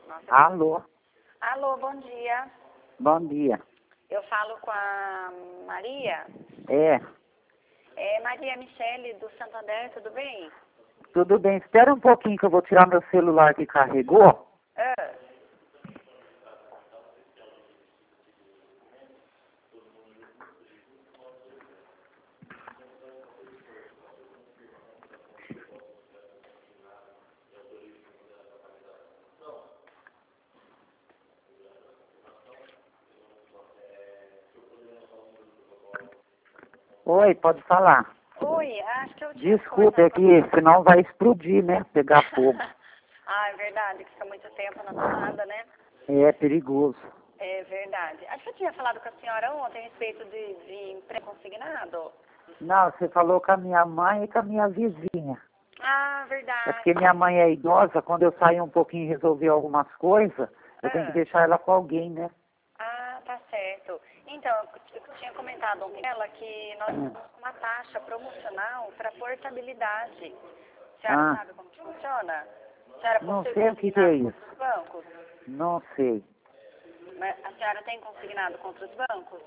Nossa. Alô, Alô, bom dia. bom dia. Eu falo com a Maria. É, É Maria Michele do Santander, tudo bem? tudo bem. Espera um pouquinho que eu vou tirar meu celular que carregou. Ah, Oi, pode falar. oi, acho que eu tinha Desculpa, é conversado que senão vai explodir, né? Pegar fogo. Ah, é verdade, que fica muito tempo na tomada, né? É perigoso. É verdade. Acho que eu tinha falado com a senhora ontem a respeito de emprego consignado. Não, você falou com a minha mãe e com a minha vizinha. Ah, É verdade. porque minha mãe é idosa, quando eu sair um pouquinho e resolver algumas coisas, eu tenho que Ah, deixar ela com alguém, né? tá certo. Então, eu tinha comentado ontem com ela que nós Hum. temos uma taxa promocional para portabilidade. A senhora Ah, sabe como que funciona? A senhora não possui sei o que é consignado isso. contra os bancos? Não sei. Mas a senhora tem consignado contra os bancos?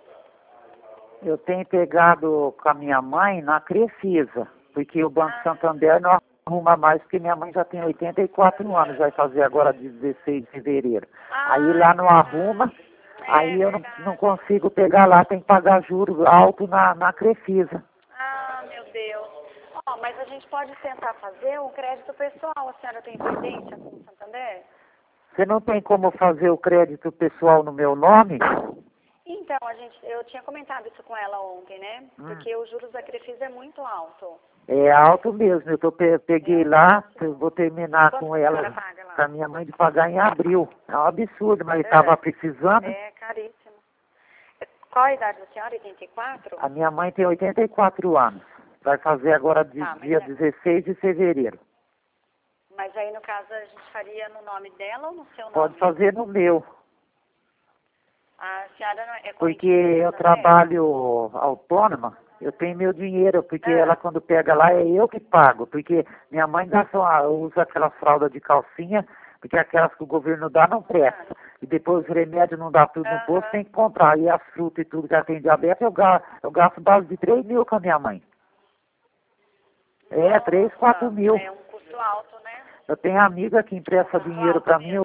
Eu tenho pegado com a minha mãe na Crefisa, porque o Banco Ah, Santander não arruma mais, porque minha mãe já tem 84 anos, vai fazer agora 16 de fevereiro. Aí lá é não arruma, verdade. É aí eu não verdade. consigo pegar lá, tem que pagar juros alto na Crefisa. Ah, meu Deus. Ó, mas a gente pode tentar fazer um crédito pessoal. A senhora tem pendência com o Santander? Você não tem como fazer o crédito pessoal no meu nome? Então, eu tinha comentado isso com ela ontem, né? Hum. Porque os juros da Crefisa é muito alto. É alto mesmo, peguei É lá, eu altíssimo. vou terminar Quanto com que a senhora ela, paga com lá? a minha mãe de pagar em abril. É um absurdo, mas eu estava É, precisando. é caríssimo. Qual a idade da senhora? 84? A minha mãe tem 84 anos. Vai fazer agora Tá, dia 16 de fevereiro. mas aí no caso a gente faria no nome dela ou no seu Pode nome? fazer no meu, A senhora não é porque correntista do eu Santander? trabalho autônoma, eu tenho meu dinheiro, porque ela Ah, quando pega lá é eu que pago, porque minha mãe usa aquelas fraldas de calcinha, porque aquelas que o governo dá não presta. E depois os remédios não dá tudo no posto, aham. tem que comprar. E as frutas e tudo que ela tem diabetes, eu gasto base de 3 mil com a minha mãe. É, 3, 4 Nossa, mil. é um custo alto, né? Eu tenho amiga que É um empresta custo dinheiro alto para mim, mesmo.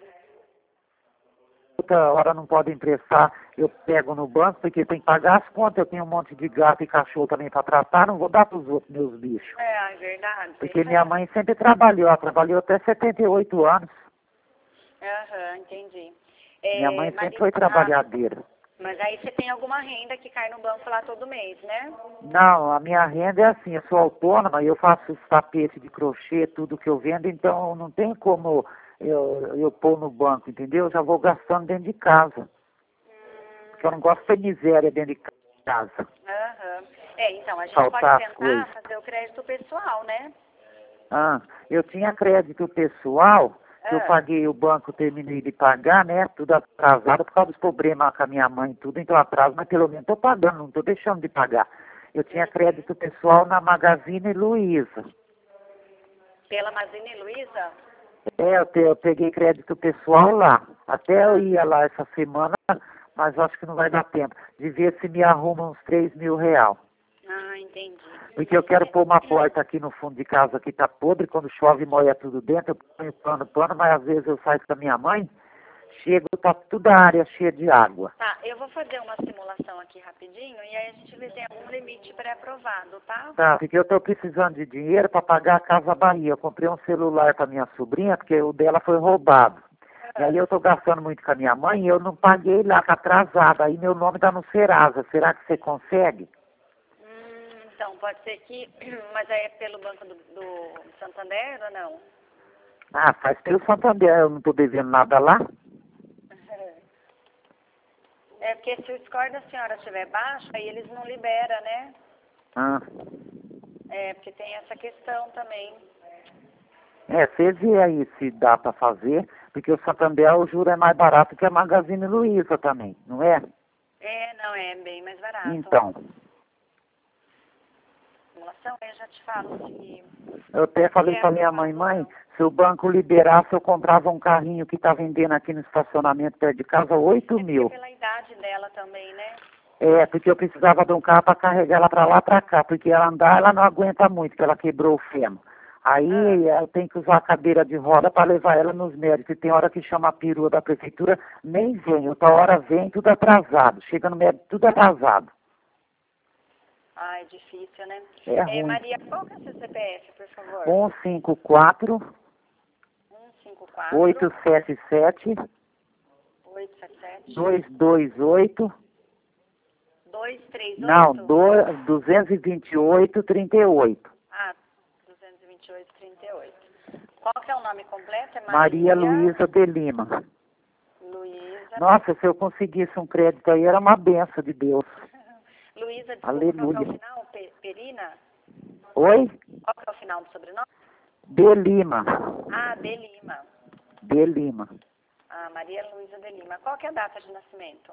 outra hora não pode emprestar, eu pego no banco, porque tem que pagar as contas, eu tenho um monte de gato e cachorro também para tratar, não vou dar para os outros meus bichos. É verdade. Porque minha mãe sempre trabalhou, ela trabalhou até 78 anos. Aham, entendi. Minha É, mãe sempre foi trabalhadeira. mas aí você tem alguma renda que cai no banco lá todo mês, né? Não, a minha renda é assim, eu sou autônoma, eu faço os tapetes de crochê, tudo que eu vendo, então não tem como eu pôr no banco, entendeu? Eu já vou gastando dentro de casa, porque eu não gosto de miséria dentro de casa, Aham. É, então, a gente pode faltar as tentar coisas. fazer o crédito pessoal, né? Ah, eu tinha crédito pessoal, que eu Ah, paguei, o banco terminei de pagar, né? Tudo atrasado por causa dos problemas com a minha mãe e tudo, então atraso, mas pelo menos estou pagando, não estou deixando de pagar. Eu tinha crédito pessoal na Magazine Luiza. pela Mazine Luiza? Eu peguei crédito pessoal lá. Até eu Ah, ia lá essa semana, mas acho que não vai dar tempo. De ver se me arruma uns 3 mil real. entendi. Porque eu quero pôr uma porta aqui no fundo de casa que tá podre, quando chove molha tudo dentro, eu ponho pano, mas às vezes eu saio com a minha mãe, chego, tá toda a área cheia de água. Tá, eu vou fazer uma simulação aqui rapidinho e aí a gente vê se tem algum limite pré-aprovado, tá? Tá, porque eu tô precisando de dinheiro para pagar a Casa Bahia. Eu comprei um celular para minha sobrinha, porque o dela foi roubado. E Ah, aí eu tô gastando muito com a minha mãe e eu não paguei lá, tá atrasado. Aí meu nome tá no Serasa. Será que você consegue? então, pode ser que... Mas aí é pelo Banco do Santander ou não? Ah, faz pelo Santander, eu não tô devendo nada lá. É porque se o score da senhora estiver baixo, aí eles não liberam, né? Ah. É, porque tem essa questão também. É, você vê aí se dá para fazer, porque o Santander, o juro é mais barato que a Magazine Luiza também, não é? É, não, é bem mais barato. Então, Simulação, eu já te falo se eu até falei é para minha mãe, aprovado ou mãe, não. Se o banco liberasse, eu comprava um carrinho que está vendendo aqui no estacionamento perto de casa, 8 mil. Pela idade dela também, né? É, porque eu precisava de um carro para carregar ela para lá para cá, porque ela andar, ela não aguenta muito, porque ela quebrou o fêmur. Aí eu tenho que usar a cadeira de roda para levar ela nos médicos. E tem hora que chama a perua da prefeitura, nem vem. Outra hora vem, tudo atrasado. Chega no médico, tudo atrasado. Ah, é difícil, né? É ruim. Maria, qual que é o seu CPF, por favor? 154 154 877 877 228 238. Não, 228 38. Ah, 228 38. Qual que é o nome completo? É Maria Luísa de Lima. Luísa. Nossa, se eu conseguisse um crédito aí, era uma benção de Deus. Luísa, desculpa, Aleluia. qual que é o final? Perina? Oi? Qual que é o final do sobrenome? De Lima. Ah, de Lima. De Lima. Ah, Maria Luísa de Lima. Qual que é a data de nascimento?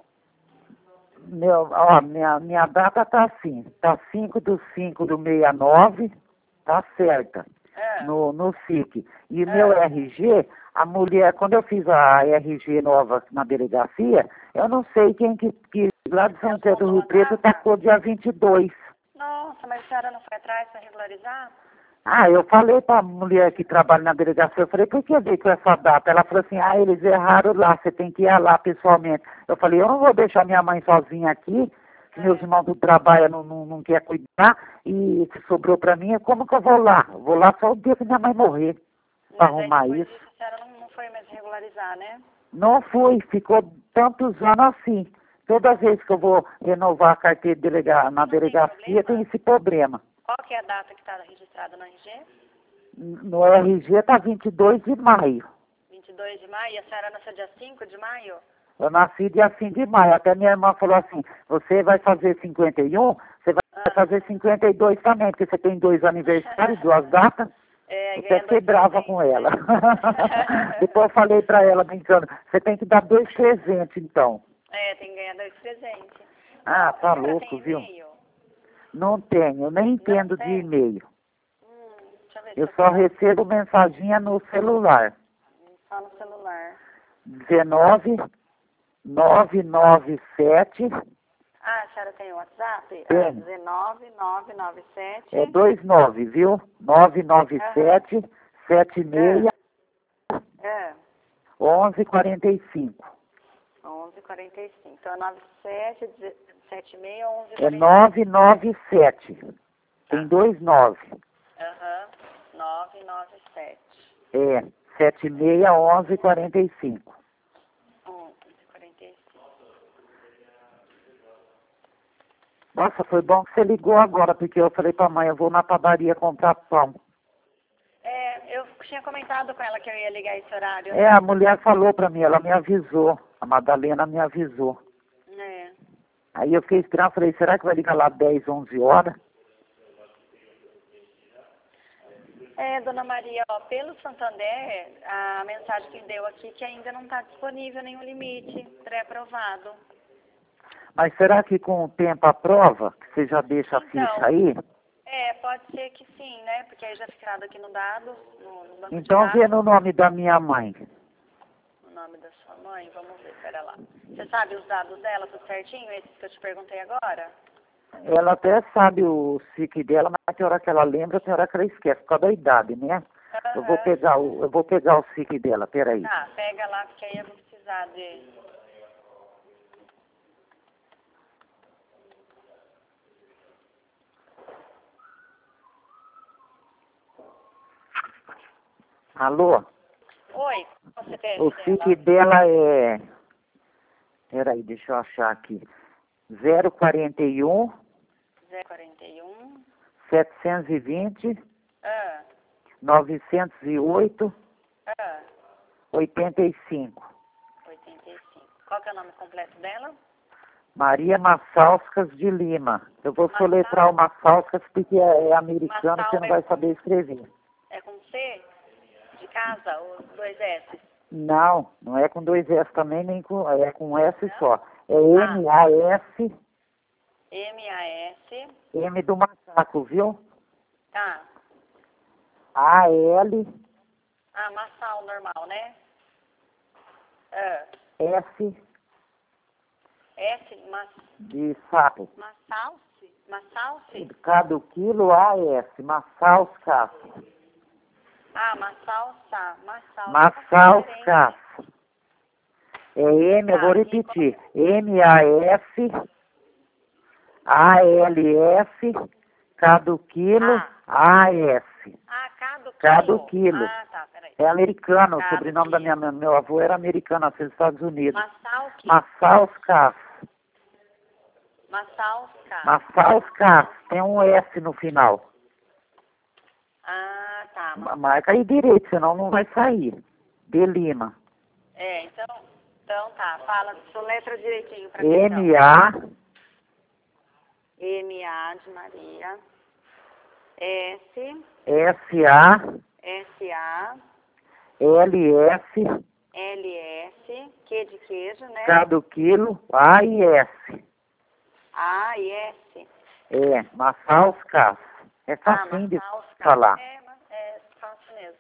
Minha data tá assim, tá 5/5/69, tá certa, no SIC. E meu RG, a mulher, quando eu fiz a RG nova na delegacia, eu não sei quem que lá de São José do Rio Preto tacou dia 22. Nossa, mas a senhora não foi atrás para regularizar? Ah, eu falei pra mulher que trabalha na delegacia, eu falei, por que veio com essa data? Ela falou assim, eles erraram lá, você tem que ir lá pessoalmente. Eu falei, eu não vou deixar minha mãe sozinha aqui, que meus irmãos do trabalho não quer cuidar, e se sobrou pra mim, como que eu vou lá? Eu vou lá só o dia que minha mãe morrer, pra arrumar isso. A senhora não foi mais regularizar, né? Não fui, ficou tantos anos assim. Toda vez que eu vou renovar a carteira na delegacia, tem esse problema. Qual que é a data que está registrada no RG? No RG está 22 de maio. 22 de maio? E a senhora nasceu dia 5 de maio? Eu nasci dia 5 de maio. Até minha irmã falou assim, você vai fazer 51, você vai fazer 52 também, porque você tem 2 aniversários, 2 datas. Eu até fiquei brava com ela. Depois eu falei para ela, brincando, você tem que dar 2 presentes, então. Tem que ganhar 2 presentes. Ah, tá louco, viu? Não tenho, eu nem entendo de e-mail. Deixa eu ver. Eu só recebo mensaginha no celular. Só no celular. 19997. Ah, a senhora tem o WhatsApp? Tem. 19997. É 29, viu? 997 76 1145. 1145. Então é 97 76 1145. É 997. Tem 2 9. 997. É, 76 1145. 1145. Nossa, foi bom que você ligou agora, porque eu falei pra mãe, eu vou na padaria comprar pão. Eu tinha comentado com ela que eu ia ligar esse horário. A mulher falou pra mim, ela me avisou. A Madalena me avisou. Aí eu fiquei estranho, falei, será que vai ligar lá 10, 11 horas? Dona Maria, pelo Santander, a mensagem que deu aqui que ainda não está disponível nenhum limite pré-aprovado. Mas será que com o tempo aprova? Que você já deixa a ficha aí? Pode ser que sim, né? Porque aí já fica aqui no dado, no banco então de dados. vê no nome da minha mãe. O nome da sua mãe? Vamos ver, pera lá. Você sabe os dados dela, tudo certinho? Esses que eu te perguntei agora? Ela até sabe o SIC dela, mas tem hora que ela lembra, tem hora que ela esquece, por causa da idade, né? Eu vou pegar o SIC dela, peraí. Tá, pega lá, porque aí eu vou precisar de... Alô? Oi, você tem o SIC dela é... Peraí, deixa eu achar aqui. 041 041 720 908 85. 85. Qual que é o nome completo dela? Maria Massauskas de Lima. Eu vou soletrar o Massauskas porque é americano, você não vai saber escrever. É com C? De casa ou 2 S? Não, não é com 2 S também, nem com... É com S só. É M-A-S... M-A-S... M do macaco, viu? Tá. A-L... Ah, Massal normal, né? Ah, S S, de sapo. Massalce? Massalce? K do quilo, AS. Massalskas. Ah, Massalsa. Massalskas. É M, eu vou repetir. M-A-S-A-L-S, K do quilo, A-S. Ah, K do quilo? K do quilo. Ah, tá, peraí. É americano, K o do sobrenome da quilo. meu avô era americano, nasceu nos Estados Unidos. Massalque? Massalskas. Massalska. Massalskas, tem um S no final. Ah, tá. Marca aí direito, senão não vai sair. De Lima. Então tá. Fala, soletra direitinho pra mim, então. M-A, M-A de Maria. S. S-A, S-A. L-S, L-S. Q de queijo, né? K do quilo, A-I-S. A e S. É, Massalskas. É facinho de Massalska. falar. É fácil mesmo.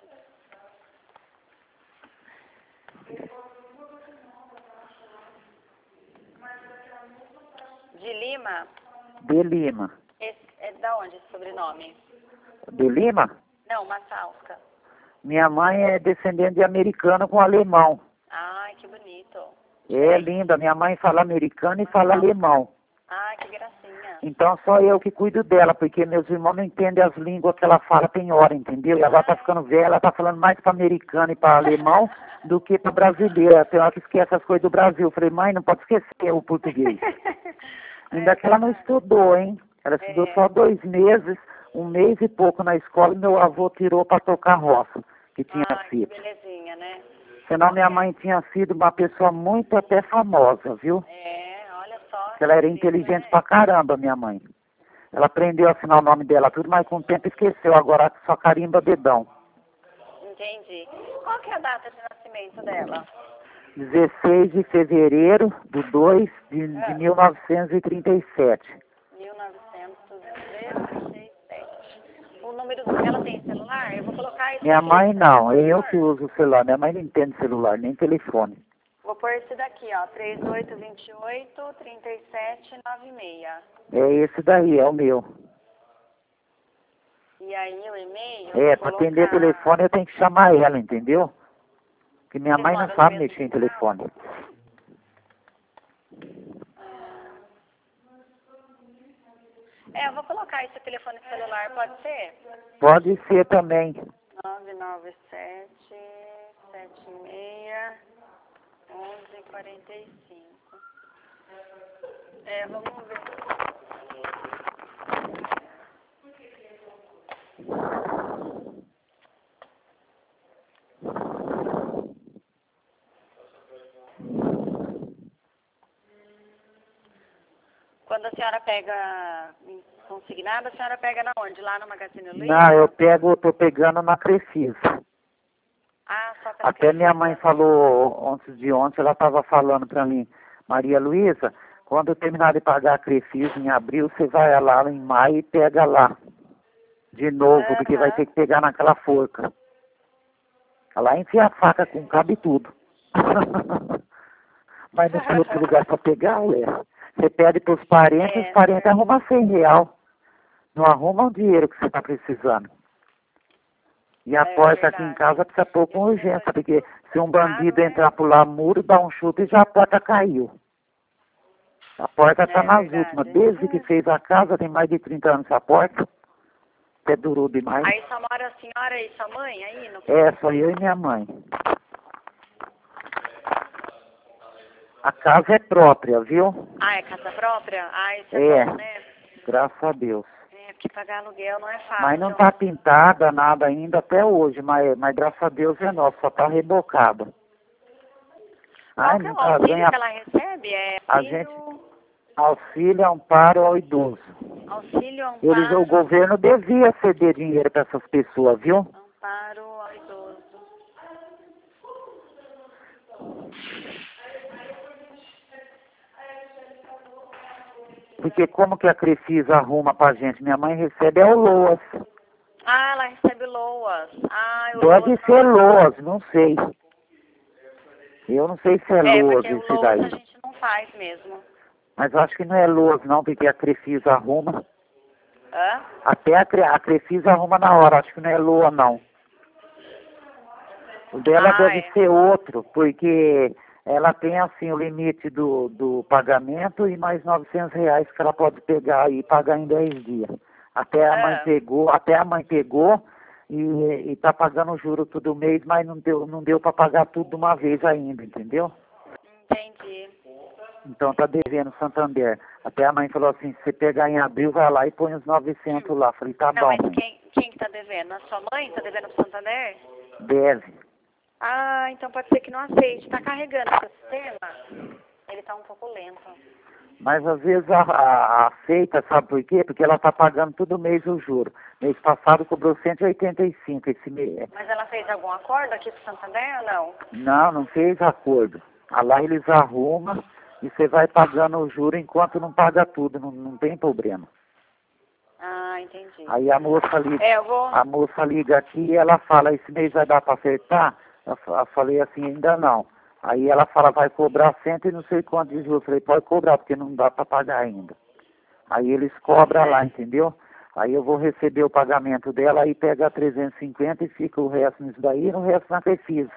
De Lima? De Lima. É da onde esse sobrenome? De Lima? Não, Massalska. Minha mãe é descendente de americano com alemão. Ai, que bonito. É linda. Minha mãe fala americano e fala alemão. Ai, que gracinha. Então só eu que cuido dela, porque meus irmãos não entendem as línguas que ela fala, tem hora, entendeu? E agora tá ficando velha, ela tá falando mais para americano e para alemão do que para brasileira. Tem hora que esquece as coisas do Brasil. Eu falei, mãe, não pode esquecer o português. Ainda que ela não estudou, hein? Ela estudou só 2 meses, 1 mês e pouco na escola, e meu avô tirou para tocar roça, que tinha Que sido. belezinha, né? Senão minha mãe tinha sido uma pessoa muito até famosa, viu? Olha só. Ela era inteligente pra caramba, minha mãe. Ela aprendeu a assinar o nome dela tudo, mas com o tempo esqueceu, agora só carimba dedão. Entendi. Qual que é a data de nascimento dela? 16 de fevereiro de 2 de 1937. 1937. O número ela tem celular? Eu vou colocar isso Minha aqui. mãe não, é eu que uso o celular. Minha mãe não entende celular, nem telefone. Vou pôr esse daqui, ó, 3828-3796. É esse daí, é o meu. E aí o e-mail... Para atender telefone eu tenho que chamar ela, entendeu? Porque minha mãe não sabe mexer em telefone. Eu vou colocar esse telefone celular, pode ser? Pode ser também. 997-76-1145. Vamos ver. Quando a senhora pega consignada, a senhora pega na onde? Lá no Magazine Luiza? Não, eu tô pegando na Crefisa. Só pela Até minha mãe falou antes de ontem, ela estava falando para mim, Maria Luísa, quando eu terminar de pagar a Crefisa em abril, você vai lá em maio e pega lá de novo, porque vai ter que pegar naquela forca. Lá enfia a faca com cabo e tudo. Mas não tem outro lugar para pegar, ué. Você pede para os parentes arrumam R$100. Não arrumam o dinheiro que você está precisando. E a porta aqui em casa precisa pôr com urgência, porque se um bandido entrar por lá muro, dá um chute e já a porta caiu. A porta está nas últimas. Desde que fez a casa, tem mais de 30 anos essa porta. Até durou demais. Aí só mora a senhora e sua mãe aí? Só eu e minha mãe. A casa é própria, viu? É casa própria? Isso é bom, né? Graças a Deus. Porque pagar aluguel não é fácil. Mas não está pintada nada ainda até hoje, mas graças a Deus é nossa, só está rebocada. Qual que é o auxílio que ela recebe? Auxílio amparo ao idoso. Auxílio amparo. O governo devia ceder dinheiro para essas pessoas, viu? Amparo ao idoso. Porque como que a Crefisa arruma pra gente? Minha mãe recebe o LOAS. Ela recebe o Loas. Ah, o Deve Loas ser não. Loas, não sei. Eu não sei se é Loas Porque o esse Loas daí. a gente não faz mesmo. Mas eu acho que não é Loas não, porque a Crefisa arruma. Hã? Até a Crefisa arruma na hora, acho que não é Loa não. O dela Ah, deve é. ser outro, porque ela tem assim o limite do pagamento e mais R$ 900 que ela pode pegar e pagar em 10 dias. Até a mãe pegou e tá pagando o juro todo mês, mas não deu para pagar tudo de uma vez ainda, entendeu? Entendi. Então tá devendo Santander. Até a mãe falou assim, se você pegar em abril, vai lá e põe os 900 lá. Falei, tá Não, bom, mas mãe. quem que tá devendo? A sua mãe tá devendo pro Santander? Deve. Ah, então pode ser que não aceite. Tá carregando o sistema? Ele tá um pouco lento. Mas às vezes aceita, sabe por quê? Porque ela tá pagando todo mês o juro. Mês passado cobrou 185 esse mês. Mas ela fez algum acordo aqui pro Santander ou não? Não fez acordo. Lá eles arrumam e você vai pagando o juro enquanto não paga tudo, não tem problema. Ah, entendi. Aí a moça liga, Eu vou... a moça liga aqui e ela fala, esse mês vai dar para acertar? Eu falei assim, ainda não. Aí ela fala, vai cobrar cento e não sei quanto de juros. Eu falei, pode cobrar, porque não dá para pagar ainda. Aí eles cobram lá, entendeu? Aí eu vou receber o pagamento dela, aí pega 350 e fica o resto nisso daí e o resto na Crefisa.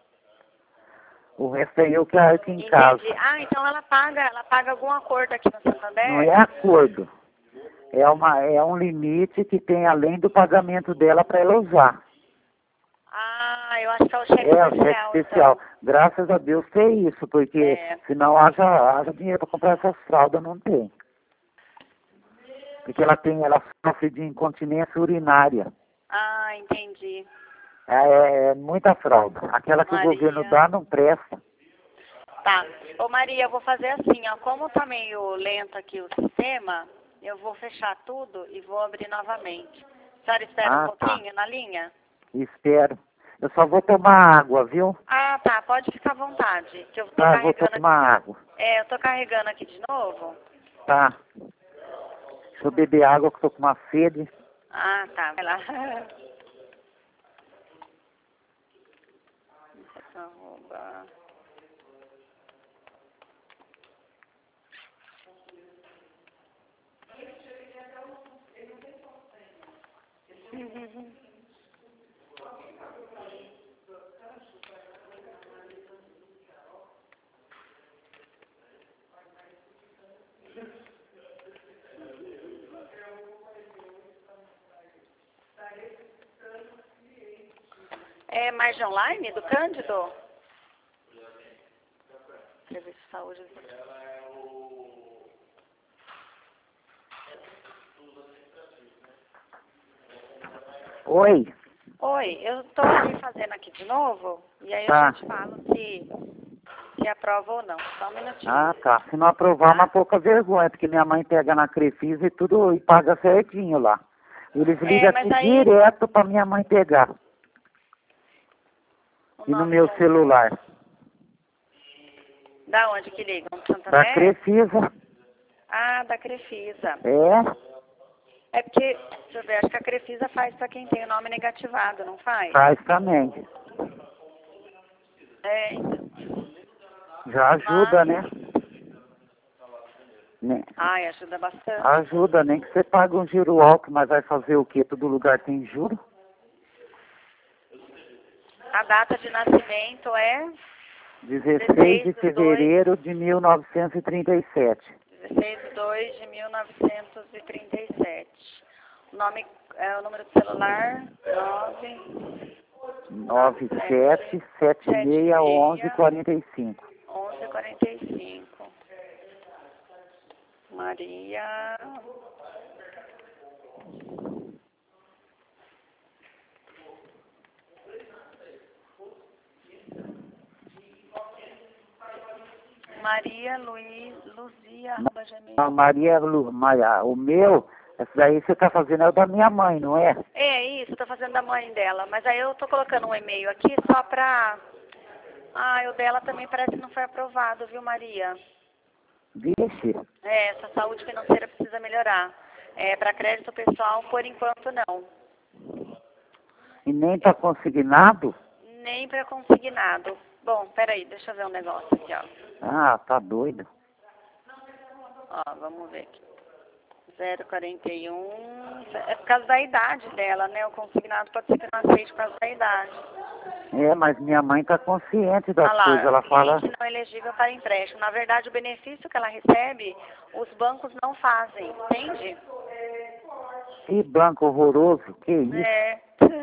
O resto é eu que arco em casa. Entendi. Ah, então ela paga algum acordo aqui no Santander? Não é acordo. É um limite que tem além do pagamento dela para ela usar. Ah, eu acho que é o cheque É, o cheque especial, especial. então. Graças a Deus tem isso, porque senão haja dinheiro para comprar essas fraldas, não tem. Porque ela sofre de incontinência urinária. Ah, entendi. É muita fralda. Aquela que o Maria. governo dá não presta. Tá. Ô Maria, eu vou fazer assim, ó. Como tá meio lento aqui o sistema, eu vou fechar tudo e vou abrir novamente. A senhora espera um pouquinho na linha? Espero. Eu só vou tomar água, viu? Ah, tá. Pode ficar à vontade. Que eu tô Tá, vou carregando tomar água. eu tô carregando aqui de novo. Tá. Deixa eu beber água que eu tô com uma sede. Ah, tá. Vai lá. Arroba. É Margem Online do Cândido? Serviço de saúde. Oi. Oi, eu tô ali fazendo aqui de novo e aí Tá. eu te falo se aprova ou não. Só um minutinho. Ah, tá. Se não aprovar, uma pouca vergonha, porque minha mãe pega na Crefisa e tudo e paga certinho lá. Eles ligam mas aqui aí- direto pra minha mãe pegar. O E no nome meu celular. Da onde que ligam? Do Da Santander? Crefisa. Ah, da Crefisa. É, É porque, deixa eu ver, acho que a Crefisa faz pra quem tem o nome negativado, não faz? faz também. Então. Já ajuda, né? Ai, ajuda bastante. Ajuda, nem que você pague um giro alto, mas vai fazer o quê? Todo lugar tem juro? A data de nascimento é 16 de fevereiro de 1937. 16/2/1937. O nome, o número do celular, 97761145. 11:45. Maria. Maria Luzia, arroba gmail. Não, o meu, esse daí você está fazendo é o da minha mãe, não é? É isso, tô fazendo da mãe dela. Mas aí eu tô colocando um e-mail aqui só pra... Ah, o dela também parece que não foi aprovado, viu, Maria? Vixe. Essa saúde financeira precisa melhorar. Para crédito pessoal, por enquanto, não. E nem para consignado? Nem para consignado. Bom, peraí, deixa eu ver um negócio aqui, ó. Ah, tá doido. Ó, vamos ver aqui. 0,41. É por causa da idade dela, né? O consignado pode ser que não aceite por causa da idade. É, mas minha mãe tá consciente das Ah lá, coisas. Ela fala... cliente não elegível para empréstimo. Na verdade, o benefício que ela recebe, os bancos não fazem, entende? Que banco horroroso, que isso? É.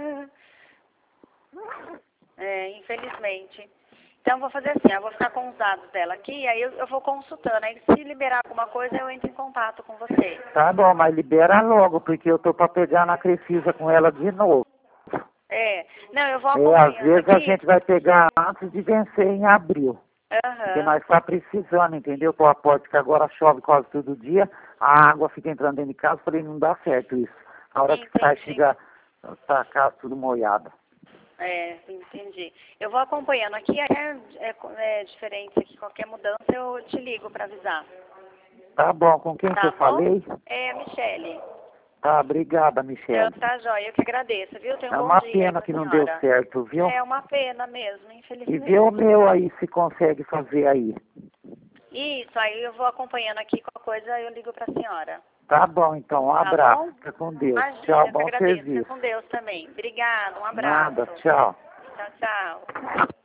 Infelizmente. Então, eu vou fazer assim, eu vou ficar com os dados dela aqui, aí eu vou consultando. Aí, se liberar alguma coisa, eu entro em contato com você. Tá bom, mas libera logo, porque eu tô para pegar na Crefisa com ela de novo. Não, eu vou Às acompanhando vezes a aqui. gente vai pegar antes de vencer em abril. Porque Aham. nós está precisando, entendeu? Com o aporte que agora chove quase todo dia, a água fica entrando dentro de casa, falei, não dá certo isso. A hora que sai, Entendi. chega, tá a casa tudo molhada. Entendi. Eu vou acompanhando aqui, é diferente aqui, qualquer mudança eu te ligo para avisar. Tá bom, com quem que Tá eu bom? falei? É a Michele. Tá, obrigada, Então, Michele. tá jóia, eu que agradeço, viu? Tenha um É bom uma dia aí pena pra que não deu senhora. certo, viu? É uma pena mesmo, E infelizmente. vê o meu aí, se consegue fazer aí. Isso, aí eu vou acompanhando aqui, qualquer coisa eu ligo pra senhora. Tá bom, então, um Tá abraço. bom? Fica com Deus. Imagina, Tchau, eu que bom agradeço. Fica serviço. com Deus também. Obrigada, um abraço. Nada, tchau. Tchau, tchau.